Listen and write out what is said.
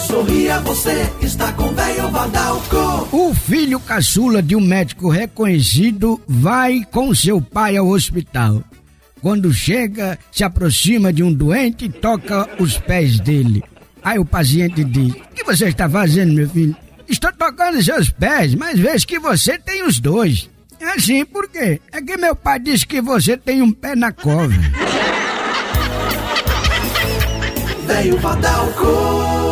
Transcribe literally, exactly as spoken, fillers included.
sorria, você está com Véio Vadalco. O filho caçula de um médico reconhecido vai com seu pai ao hospital. Quando chega, se aproxima de um doente e toca os pés dele. Aí o paciente diz: o que você está fazendo, meu filho? Estou tocando seus pés, mas vejo que você tem os dois. É assim, por quê? É que meu pai disse que você tem um pé na cova. Véio Vadalco.